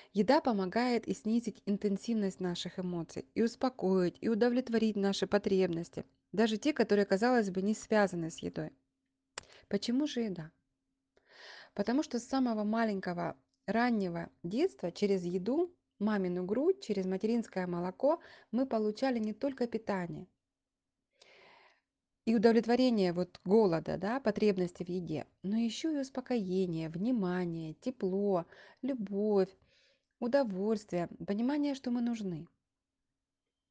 Еда помогает и снизить интенсивность наших эмоций, и успокоить, и удовлетворить наши потребности, даже те, которые, казалось бы, не связаны с едой. Почему же еда? Потому что с самого маленького раннего детства через еду, мамину грудь, через материнское молоко мы получали не только питание и удовлетворение вот голода, да, потребности в еде, но еще и успокоение, внимание, тепло, любовь, удовольствие, понимание, что мы нужны.